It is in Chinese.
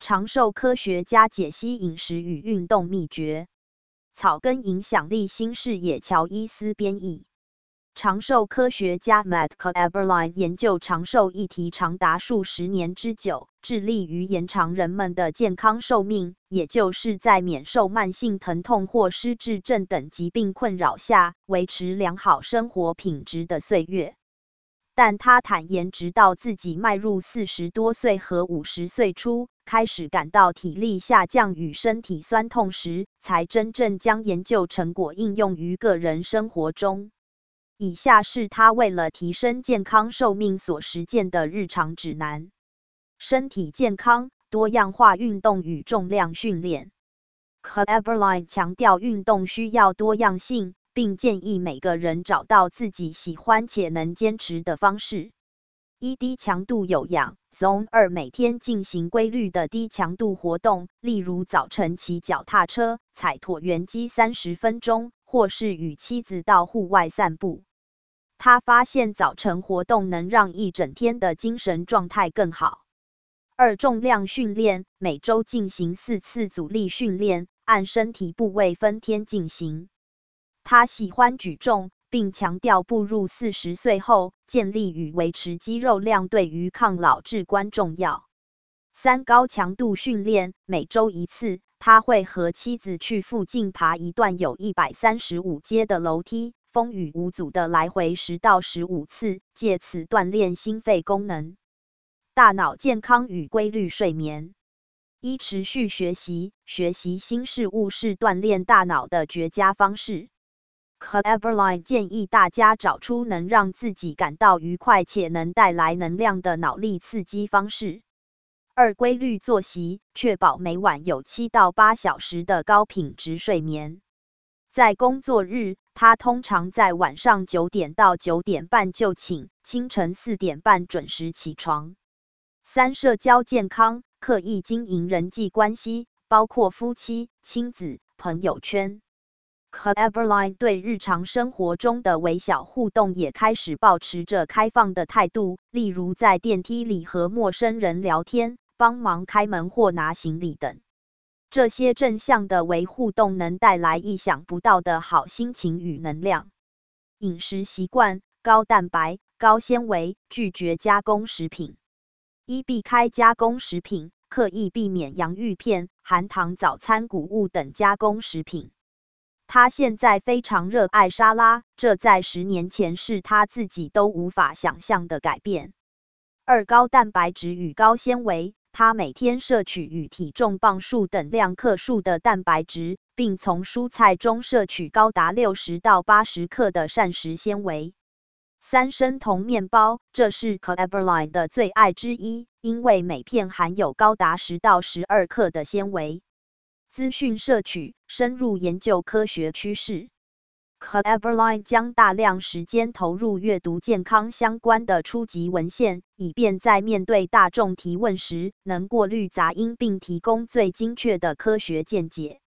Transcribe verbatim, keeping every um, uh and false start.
长寿科学家解析饮食与运动秘诀。草根影响力新视野乔伊斯编译。长寿科学家 Matt Eberlein 研究长寿议题长达数十年之久，致力于延长人们的健康寿命，也就是在免受慢性疼痛或失智症等疾病困扰下，维持良好生活品质的岁月。但他坦言，直到自己迈入四十多岁和五十岁初，开始感到体力下降与身体酸痛时，才真正将研究成果应用于个人生活中。以下是他为了提升健康寿命所实践的日常指南：身体健康、多样化运动与重量训练。Eberlein 强调运动需要多样性，并建议每个人找到自己喜欢且能坚持的方式。一、低强度有氧 Zone 二每天进行规律的低强度活动，例如早晨骑脚踏车、踩椭圆机三十分钟，或是与妻子到户外散步。他发现早晨活动能让一整天的精神状态更好。二、重量训练，每周进行四次阻力训练，按身体部位分天进行。他喜欢举重，并强调步入四十岁后，建立与维持肌肉量对于抗老至关重要。三、高强度训练，每周一次，他会和妻子去附近爬一段有一百三十五阶的楼梯，风雨无阻的来回十到十五次，借此锻炼心肺功能。大脑健康与规律睡眠。一、持续学习，学习新事物是锻炼大脑的绝佳方式。Eberlein 建议大家找出能让自己感到愉快且能带来能量的脑力刺激方式。二、规律作息，确保每晚有七到八小时的高品质睡眠。在工作日，他通常在晚上九点到九点半就寝，清晨四点半准时起床。三、社交健康，刻意经营人际关系，包括夫妻、亲子、朋友圈。Eberlein 对日常生活中的微小互动也开始保持着开放的态度，例如在电梯里和陌生人聊天，帮忙开门或拿行李等。这些正向的微互动能带来意想不到的好心情与能量。饮食习惯，高蛋白、高纤维，拒绝加工食品。一、避开加工食品，刻意避免洋芋片、含糖早餐谷物等加工食品。他现在非常热爱沙拉，这在十年前是他自己都无法想象的改变。二、高蛋白质与高纤维，他每天摄取与体重磅数等量克数的蛋白质，并从蔬菜中摄取高达六十到八十克的膳食纤维。三、生酮面包，这是 Eberlein 的最爱之一，因为每片含有高达十到十二克的纤维。资讯摄取，深入研究科学趋势。Eberlein 将大量时间投入阅读健康相关的初级文献，以便在面对大众提问时，能过滤杂音并提供最精确的科学见解。